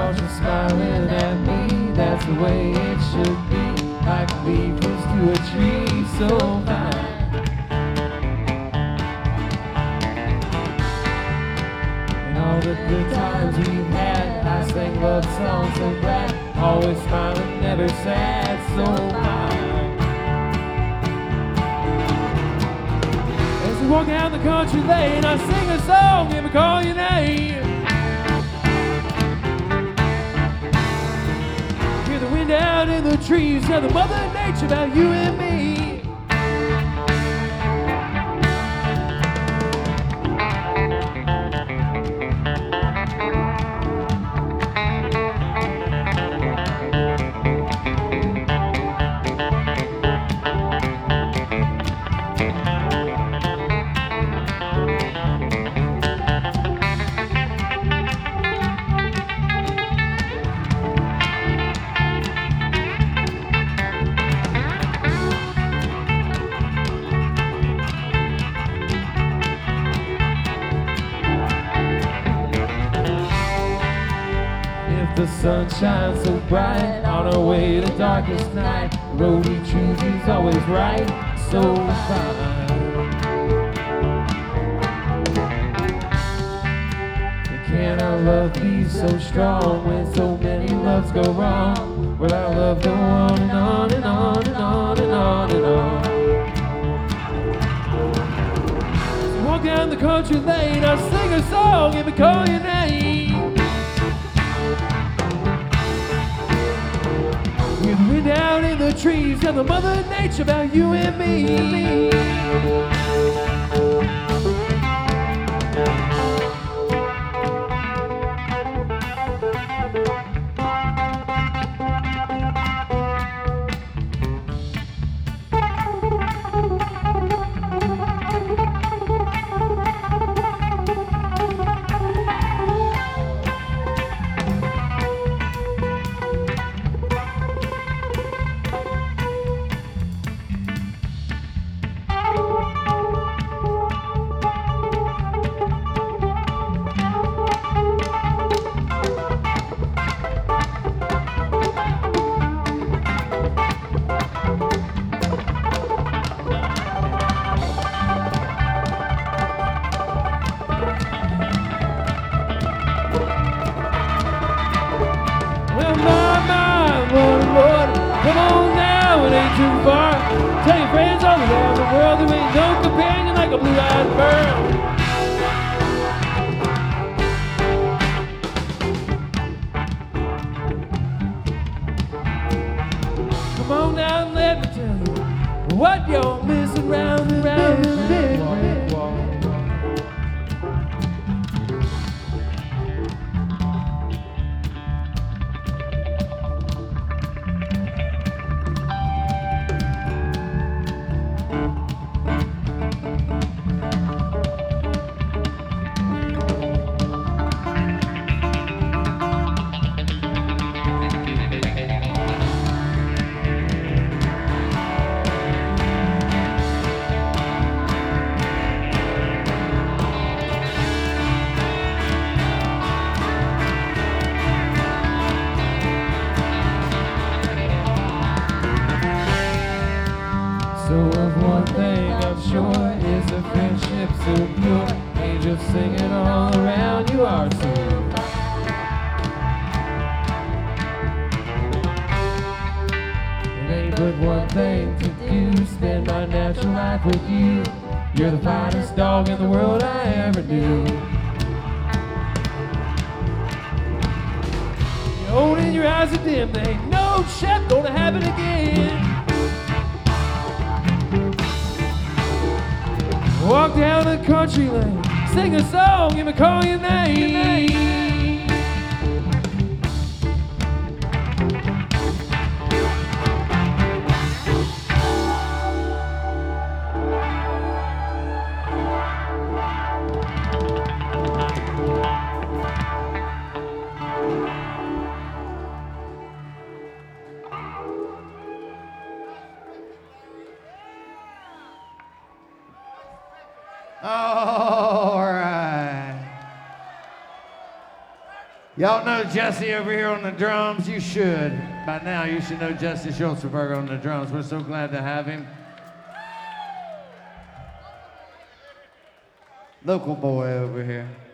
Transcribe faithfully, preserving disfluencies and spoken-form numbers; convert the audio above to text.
cause you're smiling at me. That's the way it should be, like a leaf is to a tree so fine. And all the good times we've had, I sing love songs so glad, always smiling, never sad, so fine. As we walk down the country lane, I sing a song and we call your name. Hear the wind out in the trees, tell the mother nature about you and me. The sun shines so bright on our way to darkest night. The road we choose is always right, so fine. And can our love be so strong when so many loves go wrong? Will our love go on and on and on and on and on and on? So walk down the country lane, I'll sing a song and we call your name. We're down in the trees, tell the mother nature about you and me. Too far. Tell your friends all around the world there ain't no companion like a blue-eyed pearl. Come on now and let me tell you what you're missing round and round the big red wall. So of one thing I'm sure is a friendship so pure. Angels singing all around you are so. It ain't but one thing to do, spend my natural life with you. You're the finest dog in the world I ever knew. You're old and your eyes are dim, there ain't no chef gonna happen again. Walk down the country lane, sing a song and we call your name. All right. Y'all know Jesse over here on the drums? You should. By now, you should know Jesse Schultzberger on the drums. We're so glad to have him. Local boy over here.